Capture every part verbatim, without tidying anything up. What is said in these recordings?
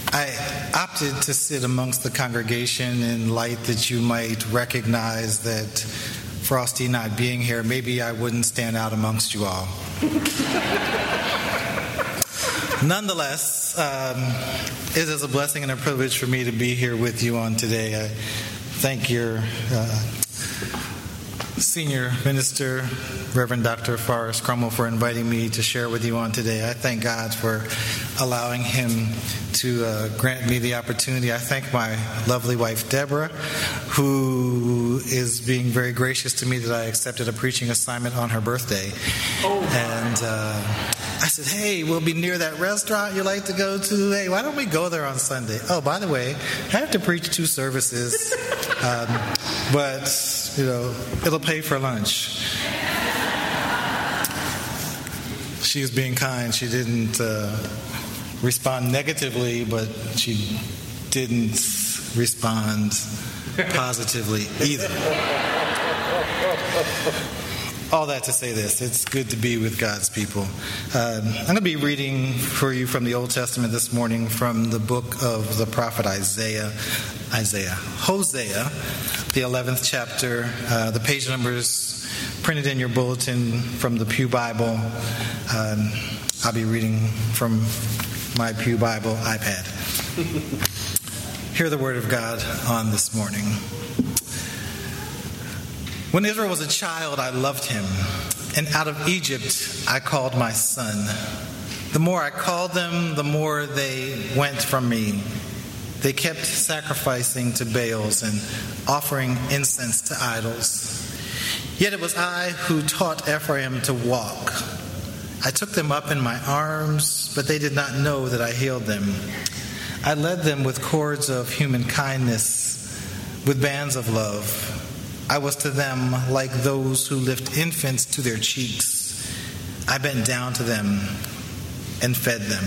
I opted to sit amongst the congregation in light that you might recognize that Frosty not being here, maybe I wouldn't stand out amongst you all. Nonetheless, um, it is a blessing and a privilege for me to be here with you on today. I thank your uh, senior minister, Reverend Doctor Forrest Crummell, for inviting me to share with you on today. I thank God for allowing him to uh, grant me the opportunity. I thank my lovely wife, Deborah, who is being very gracious to me that I accepted a preaching assignment on her birthday. Oh. And uh, I said, hey, we'll be near that restaurant you like to go to. Hey, why don't we go there on Sunday? Oh, by the way, I have to preach two services, um, but, you know, it'll pay for lunch. She was being kind. She didn't uh, respond negatively, but she didn't respond positively either. All that to say this, it's good to be with God's people. Um, I'm going to be reading for you from the Old Testament this morning from the book of the prophet Isaiah. Isaiah. Hosea, the eleventh chapter. Uh, the page numbers printed in your bulletin from the Pew Bible. Um, I'll be reading from my Pew Bible iPad. Hear the word of God on this morning. When Israel was a child, I loved him, and out of Egypt I called my son. The more I called them, the more they went from me. They kept sacrificing to Baals and offering incense to idols. Yet it was I who taught Ephraim to walk. I took them up in my arms, but they did not know that I healed them. I led them with cords of human kindness, with bands of love. I was to them like those who lift infants to their cheeks. I bent down to them and fed them.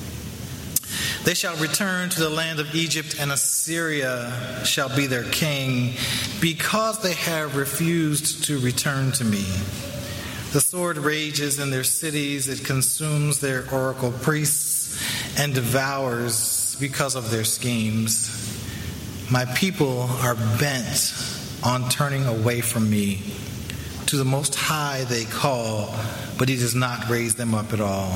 They shall return to the land of Egypt, and Assyria shall be their king, because they have refused to return to me. The sword rages in their cities, it consumes their oracle priests and devours because of their schemes. My people are bent on turning away from me. To the Most High they call, but he does not raise them up at all.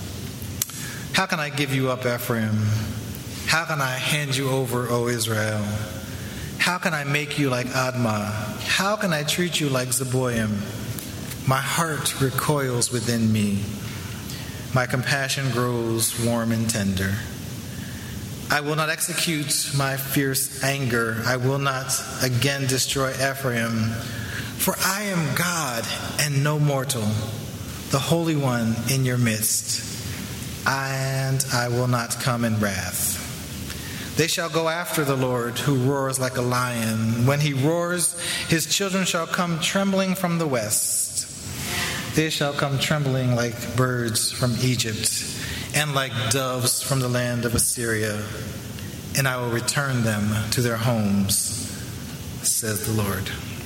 How can I give you up, Ephraim? How can I hand you over, O Israel? How can I make you like Admah? How can I treat you like Zeboim? My heart recoils within me. My compassion grows warm and tender. I will not execute my fierce anger. I will not again destroy Ephraim. For I am God and no mortal, the Holy One in your midst. And I will not come in wrath. They shall go after the Lord, who roars like a lion. When he roars, his children shall come trembling from the west. They shall come trembling like birds from Egypt, and like doves from the land of Assyria. And I will return them to their homes, says the Lord.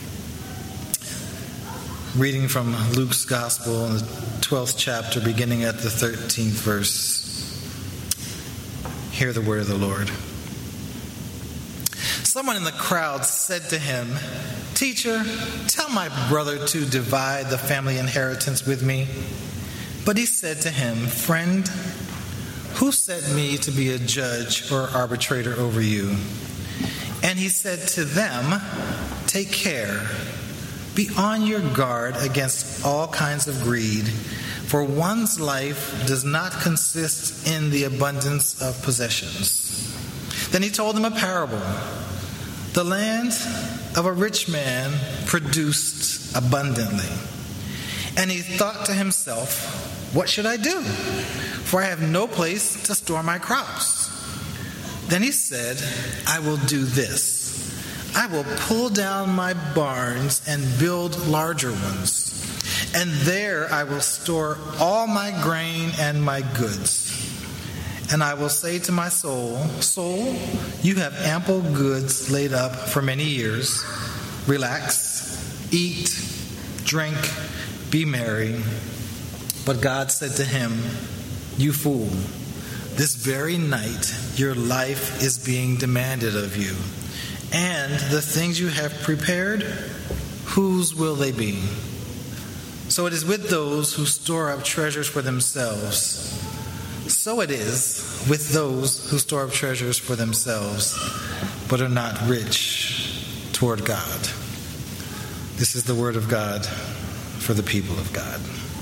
Reading from Luke's Gospel in the twelfth chapter, beginning at the thirteenth verse. Hear the word of the Lord. Someone in the crowd said to him, "Teacher, tell my brother to divide the family inheritance with me." But he said to him, "Friend, who set me to be a judge or arbitrator over you?" And he said to them, "Take care. Be on your guard against all kinds of greed, for one's life does not consist in the abundance of possessions." Then he told them a parable. The land of a rich man produced abundantly. And he thought to himself, "What should I do? For I have no place to store my crops." Then he said, "I will do this. I will pull down my barns and build larger ones, and there I will store all my grain and my goods. And I will say to my soul, 'Soul, you have ample goods laid up for many years. Relax, eat, drink, be merry.' But God said to him, 'You fool, this very night your life is being demanded of you. And the things you have prepared, whose will they be? So it is with those who store up treasures for themselves. So it is with those who store up treasures for themselves, but are not rich toward God. This is the word of God for the people of God.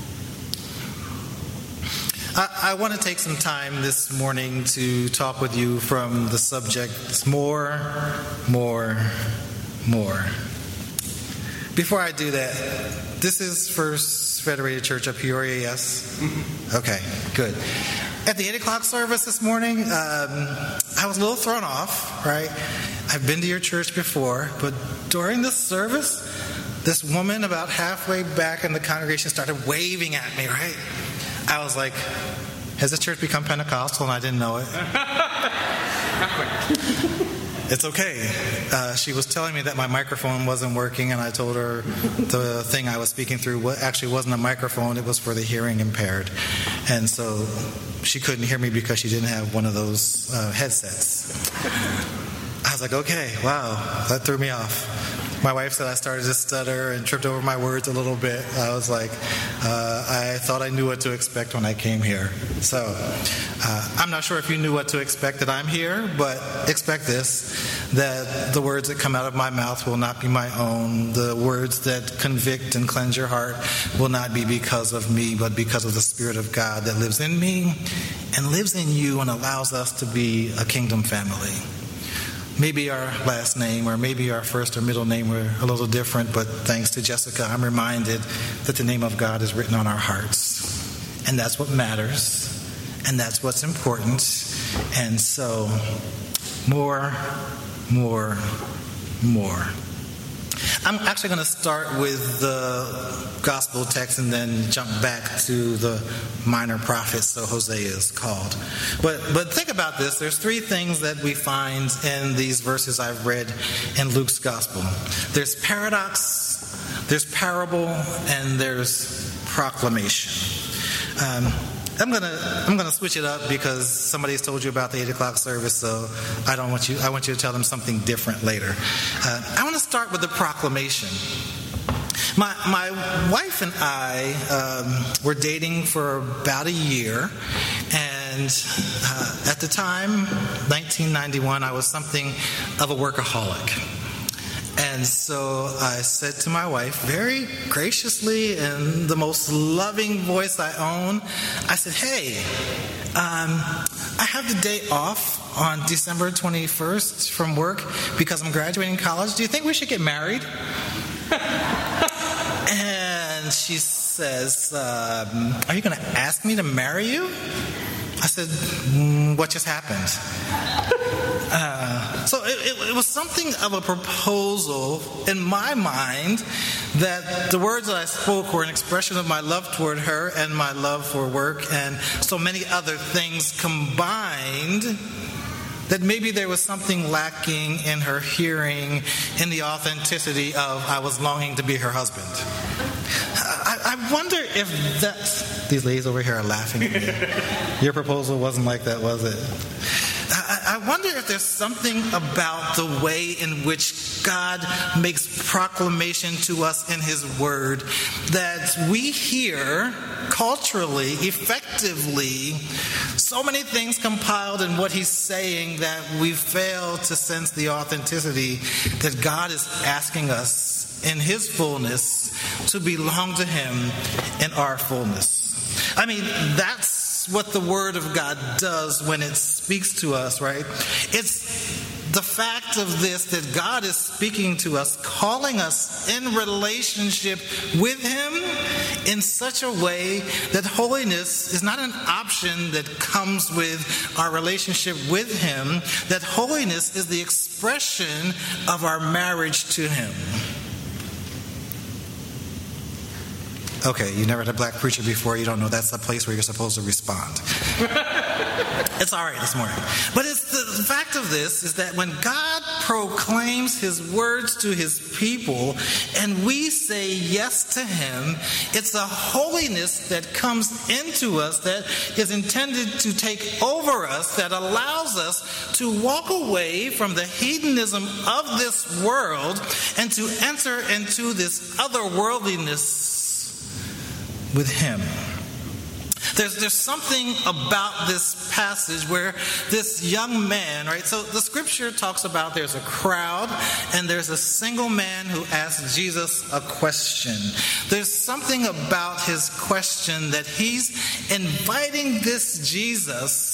I, I want to take some time this morning to talk with you from the subject more, more, more. Before I do that, this is First Federated Church of Peoria, yes? Okay, good. At the eight o'clock service this morning, um, I was a little thrown off, right? I've been to your church before, but during this service, this woman about halfway back in the congregation started waving at me, right? I was like, has the church become Pentecostal and I didn't know it? It's okay. Uh, she was telling me that my microphone wasn't working, and I told her the thing I was speaking through actually wasn't a microphone, it was for the hearing impaired. And so she couldn't hear me because she didn't have one of those uh, headsets. I was like, okay, wow, that threw me off. My wife said I started to stutter and tripped over my words a little bit. I was like, uh, I thought I knew what to expect when I came here. So uh, I'm not sure if you knew what to expect that I'm here, but expect this, that the words that come out of my mouth will not be my own. The words that convict and cleanse your heart will not be because of me, but because of the Spirit of God that lives in me and lives in you and allows us to be a kingdom family. Maybe our last name or maybe our first or middle name were a little different, but thanks to Jessica, I'm reminded that the name of God is written on our hearts. And that's what matters. And that's what's important. And so, more, more, more. I'm actually going to start with the gospel text and then jump back to the minor prophets, so Hosea is called. But but think about this. There's three things that we find in these verses I've read in Luke's gospel. There's paradox, there's parable, and there's proclamation. Um, I'm gonna I'm gonna switch it up because somebody's told you about the eight o'clock service, so I don't want you I want you to tell them something different later. Uh, I want to start with the proclamation. My my wife and I um, were dating for about a year, and uh, at the time, nineteen ninety-one, I was something of a workaholic. And so I said to my wife, very graciously in the most loving voice I own, I said, hey, um, I have the day off on December twenty-first from work because I'm graduating college. Do you think we should get married? And she says, um, are you going to ask me to marry you? I said, mm, what just happened? Uh, so it, it, it was something of a proposal in my mind that the words that I spoke were an expression of my love toward her and my love for work and so many other things combined, that maybe there was something lacking in her hearing, in the authenticity of I was longing to be her husband. I, I wonder if that's... These ladies over here are laughing at me. Your proposal wasn't like that, was it? I, I wonder if there's something about the way in which God makes proclamation to us in His Word that we hear culturally, effectively, so many things compiled in what He's saying that we fail to sense the authenticity that God is asking us in His fullness to belong to Him in our fullness. I mean, that's what the Word of God does when it speaks to us, right? It's the fact of this, that God is speaking to us, calling us in relationship with Him in such a way that holiness is not an option that comes with our relationship with Him, that holiness is the expression of our marriage to Him. Okay, you never had a black preacher before, you don't know that's the place where you're supposed to respond. It's all right this morning. But it's the fact of this is that when God proclaims his words to his people and we say yes to him, it's a holiness that comes into us that is intended to take over us, that allows us to walk away from the hedonism of this world and to enter into this otherworldliness with him. There's, there's something about this passage where this young man, right? So the scripture talks about there's a crowd and there's a single man who asks Jesus a question. There's something about his question that he's inviting this Jesus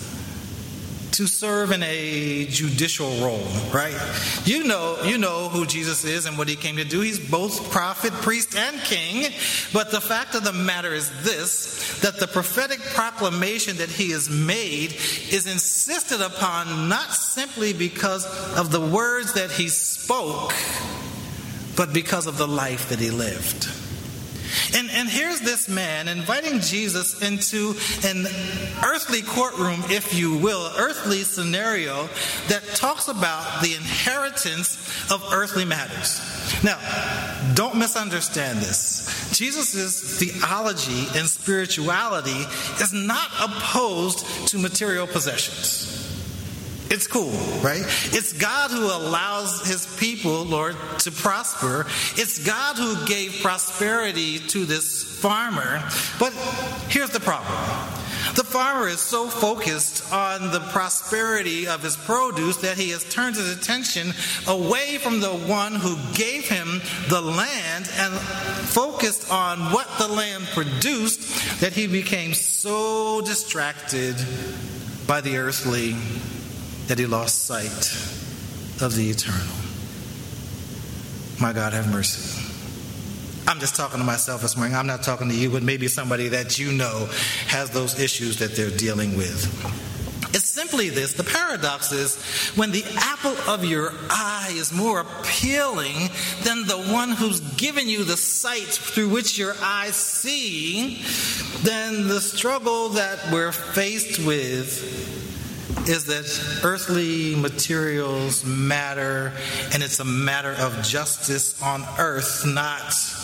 to serve in a judicial role, right? You know, you know who Jesus is and what he came to do. He's both prophet, priest, and king. But the fact of the matter is this, that the prophetic proclamation that he has made is insisted upon not simply because of the words that he spoke, but because of the life that he lived. And, and here's this man inviting Jesus into an earthly courtroom, if you will, an earthly scenario that talks about the inheritance of earthly matters. Now, don't misunderstand this. Jesus' theology and spirituality is not opposed to material possessions. It's cool, right? It's God who allows his people, Lord, to prosper. It's God who gave prosperity to this farmer. But here's the problem. The farmer is so focused on the prosperity of his produce that he has turned his attention away from the one who gave him the land and focused on what the land produced that he became so distracted by the earthly that he lost sight of the eternal. My God, have mercy. I'm just talking to myself this morning. I'm not talking to you, but maybe somebody that you know has those issues that they're dealing with. It's simply this. The paradox is when the apple of your eye is more appealing than the one who's given you the sight through which your eyes see, then the struggle that we're faced with is that earthly materials matter, and it's a matter of justice on earth, not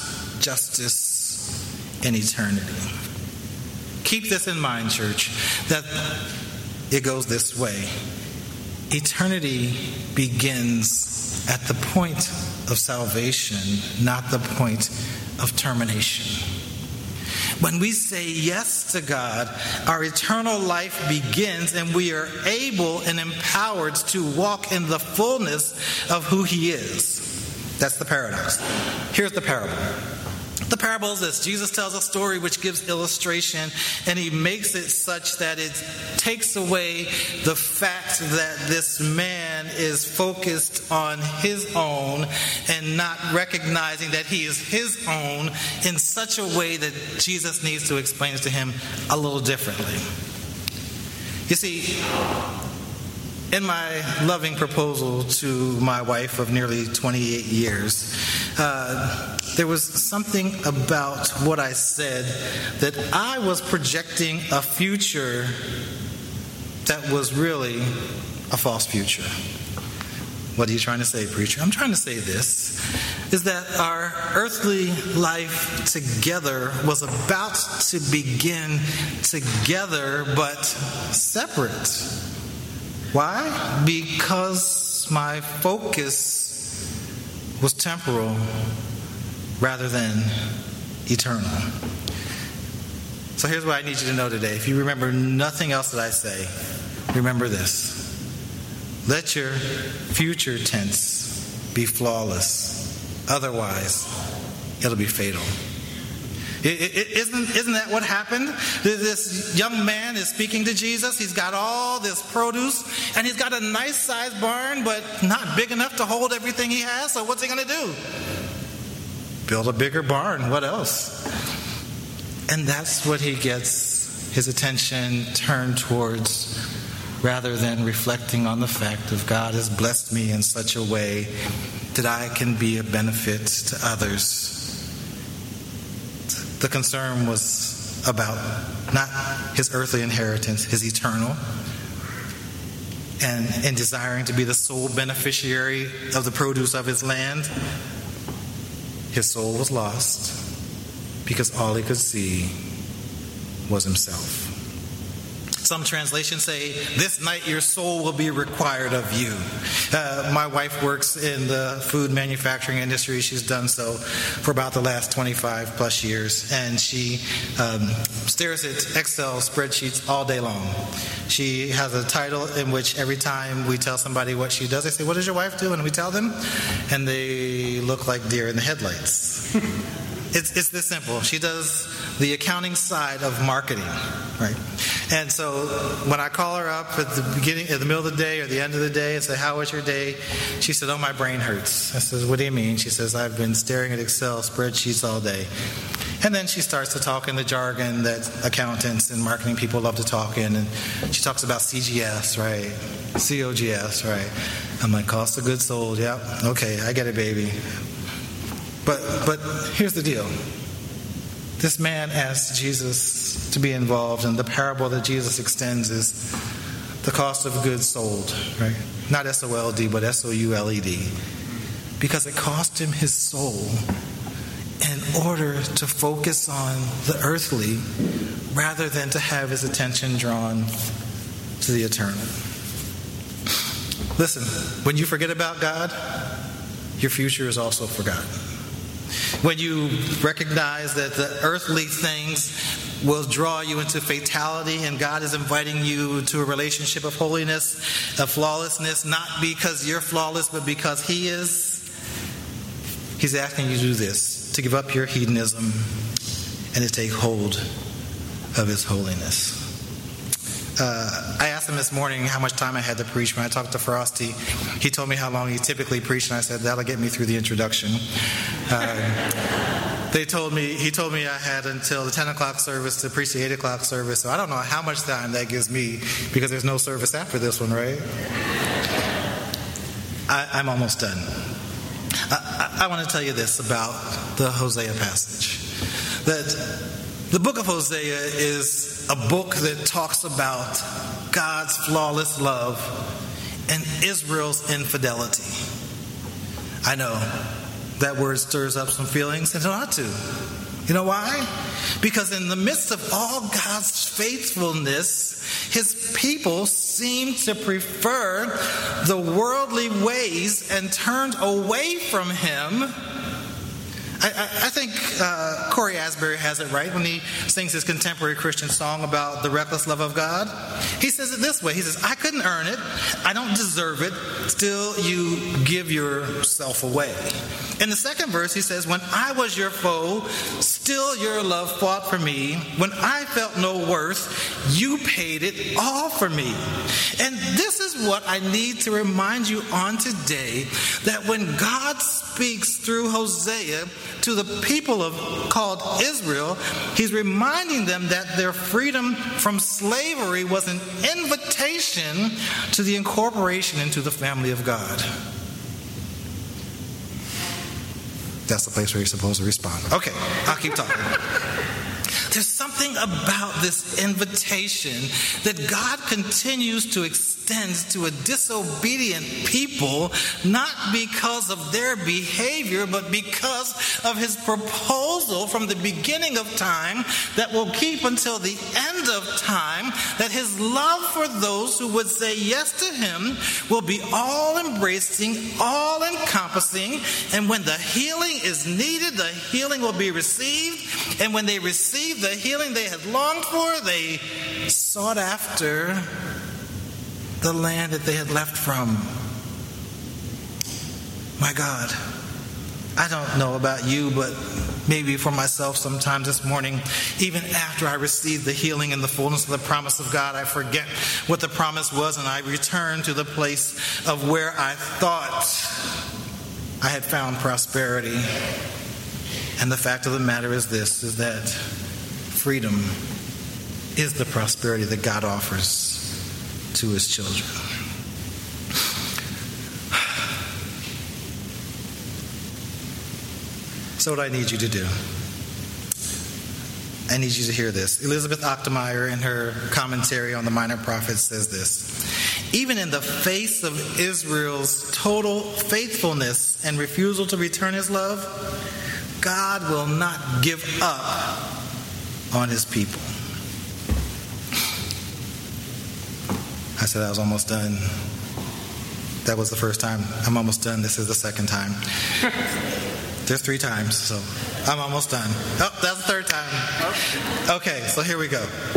justice in eternity. Keep this in mind, church, that it goes this way. Eternity begins at the point of salvation, not the point of termination. When we say yes to God, our eternal life begins and we are able and empowered to walk in the fullness of who he is. That's the paradox. Here's the parable. The parable is this. Jesus tells a story which gives illustration, and he makes it such that it takes away the fact that this man is focused on his own and not recognizing that he is his own in such a way that Jesus needs to explain it to him a little differently. You see, in my loving proposal to my wife of nearly twenty-eight years, uh, there was something about what I said that I was projecting a future that was really a false future. What are you trying to say, preacher? I'm trying to say this, is that our earthly life together was about to begin together but separate. Why? Because my focus was temporal rather than eternal. So here's what I need you to know today. If you remember nothing else that I say, remember this. Let your future tense be flawless. Otherwise, it'll be fatal. It, it, isn't, isn't that what happened? This young man is speaking to Jesus. He's got all this produce, and he's got a nice sized barn, but not big enough to hold everything he has. So what's he going to do? Build a bigger barn. What else? And that's what he gets his attention turned towards, rather than reflecting on the fact of God has blessed me in such a way that I can be a benefit to others. The concern was about not his earthly inheritance, his eternal. and in desiring to be the sole beneficiary of the produce of his land, his soul was lost because all he could see was himself. Some translations say, this night your soul will be required of you. Uh, my wife works in the food manufacturing industry. She's done so for about the last twenty-five plus years. And she um, stares at Excel spreadsheets all day long. She has a title in which every time we tell somebody what she does, they say, what does your wife do? And we tell them, and they look like deer in the headlights. It's, it's this simple. She does the accounting side of marketing, right? And so when I call her up at the beginning, at the middle of the day or the end of the day and say, how was your day? She said, oh, my brain hurts. I said, what do you mean? She says, I've been staring at Excel spreadsheets all day. And then she starts to talk in the jargon that accountants and marketing people love to talk in. And she talks about C G S, right? C O G S, right? I'm like, cost of goods sold. Yep. Okay, I get it, baby. But but here's the deal. This man asked Jesus to be involved, and the parable that Jesus extends is the cost of goods sold, right? Not S O L D, but S O U L E D. Because it cost him his soul in order to focus on the earthly rather than to have his attention drawn to the eternal. Listen, when you forget about God, your future is also forgotten. When you recognize that the earthly things will draw you into fatality and God is inviting you to a relationship of holiness, of flawlessness, not because you're flawless, but because He is, He's asking you to do this, to give up your hedonism and to take hold of His holiness. Uh, I asked him this morning how much time I had to preach. When I talked to Frosty, he told me how long he typically preached, and I said, that'll get me through the introduction. Uh, they told me, he told me I had until the ten o'clock service to preach the eight o'clock service, so I don't know how much time that gives me, because there's no service after this one, right? I, I'm almost done. I, I, I want to tell you this about the Hosea passage. That the book of Hosea is a book that talks about God's flawless love and Israel's infidelity. I know that word stirs up some feelings, and it ought to. You know why? Because in the midst of all God's faithfulness, His people seem to prefer the worldly ways and turned away from Him. I, I think uh, Corey Asbury has it right when he sings his contemporary Christian song about the reckless love of God. He says it this way. He says, I couldn't earn it. I don't deserve it. Still, you give yourself away. In the second verse, he says, when I was your foe, still your love fought for me. When I felt no worth, you paid it all for me. And this is what I need to remind you on today, that when God speaks through Hosea to the people of called Israel, He's reminding them that their freedom from slavery was an invitation to the incorporation into the family of God. That's the place where you're supposed to respond. Okay, I'll keep talking. There's something about this invitation that God continues to extend to a disobedient people, not because of their behavior, but because of His proposal from the beginning of time that will keep until the end of time, that His love for those who would say yes to Him will be all-embracing, all-encompassing, and when the healing is needed, the healing will be received, and when they receive the healing they had longed for, they sought after the land that they had left from. My God, I don't know about you, but maybe for myself sometimes this morning, even after I received the healing and the fullness of the promise of God, I forget what the promise was and I return to the place of where I thought I had found prosperity. And the fact of the matter is this, is that freedom is the prosperity that God offers to His children. So what I need you to do, I need you to hear this. Elizabeth Ochtemeyer, in her commentary on the Minor Prophets, says this. Even in the face of Israel's total faithfulness and refusal to return his love, God will not give up on his people. I said I was almost done. That was the first time. I'm almost done. This is the second time. There's three times, so I'm almost done. Oh, that's the third time. Okay, so here we go.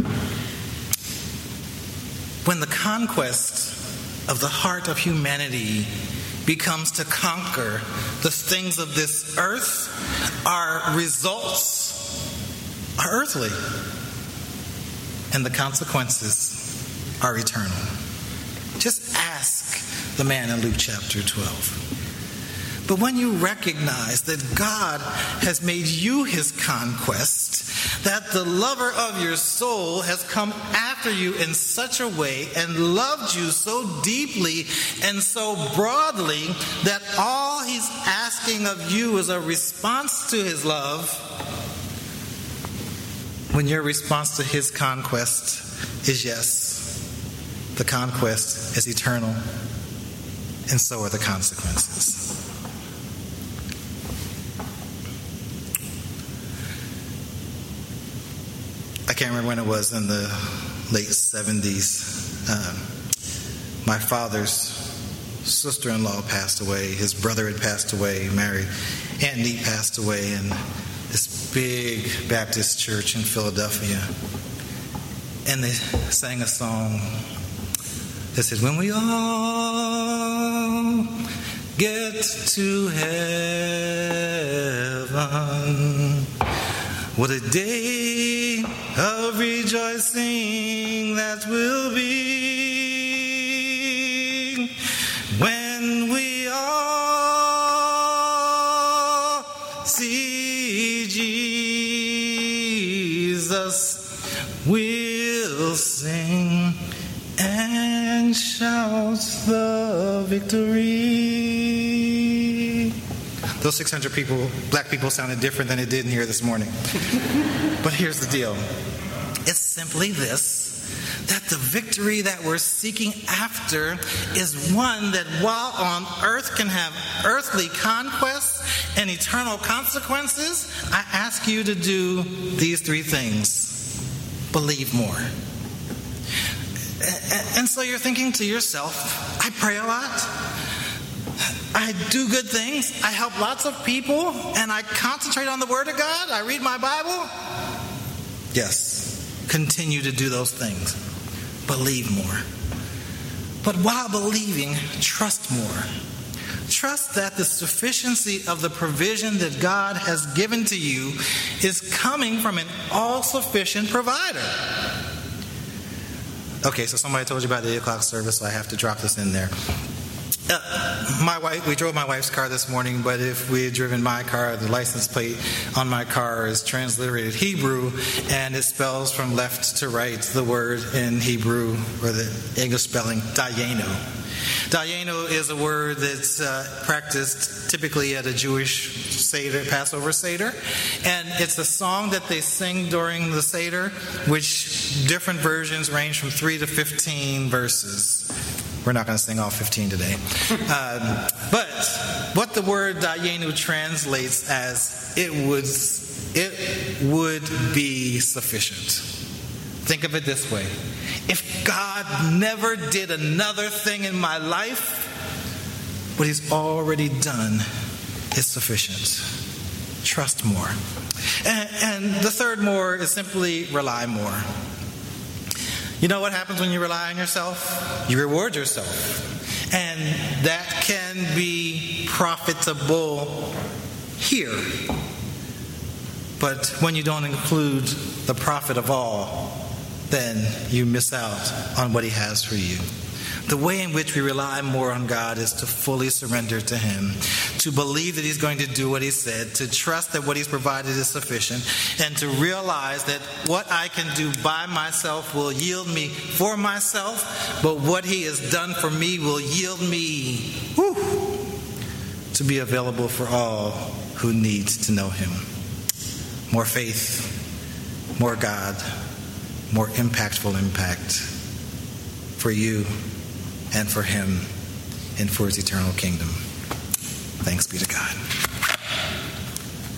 When the conquest of the heart of humanity becomes to conquer the things of this earth, our results are earthly, and the consequences are eternal. Just ask the man in Luke chapter twelve. But when you recognize that God has made you his conquest, that the lover of your soul has come after you in such a way and loved you so deeply and so broadly that all he's asking of you is a response to his love, when your response to his conquest is yes, the conquest is eternal, and so are the consequences. I can't remember when it was, in the late seventies. Um, my father's sister-in-law passed away. His brother had passed away, married. Aunt Nee passed away in this big Baptist church in Philadelphia. And they sang a song that said, when we all get to heaven, what a day of rejoicing that will be, when we all see Jesus, we'll sing and shout the victory. Those six hundred people, black people, sounded different than it did in here this morning. But here's the deal. It's simply this, that the victory that we're seeking after is one that while on earth can have earthly conquests and eternal consequences, I ask you to do these three things. Believe more. And so you're thinking to yourself, I pray a lot. I do good things. I help lots of people. And I concentrate on the Word of God. I read my Bible. Yes. Continue to do those things. Believe more. But while believing, trust more. Trust that the sufficiency of the provision that God has given to you is coming from an all-sufficient provider. Okay, so somebody told you about the eight o'clock service, so I have to drop this in there. Uh, my wife, we drove my wife's car this morning, but if we had driven my car, the license plate on my car is transliterated Hebrew, and it spells from left to right the word in Hebrew, or the English spelling, dayenu. Dayenu is a word that's uh, practiced typically at a Jewish Seder, Passover Seder, and it's a song that they sing during the Seder, which different versions range from three to fifteen verses. We're not going to sing all fifteen today. Um, but what the word dayenu translates as, it would, it would be sufficient. Think of it this way. If God never did another thing in my life, what he's already done is sufficient. Trust more. And, and the third more is simply rely more. You know what happens when you rely on yourself? You reward yourself. And that can be profitable here. But when you don't include the profit of all, then you miss out on what he has for you. The way in which we rely more on God is to fully surrender to him, to believe that he's going to do what he said, to trust that what he's provided is sufficient, and to realize that what I can do by myself will yield me for myself, but what he has done for me will yield me whew, to be available for all who need to know him. More faith, more God, more impactful impact for you and for him and for his eternal kingdom. Thanks be to God.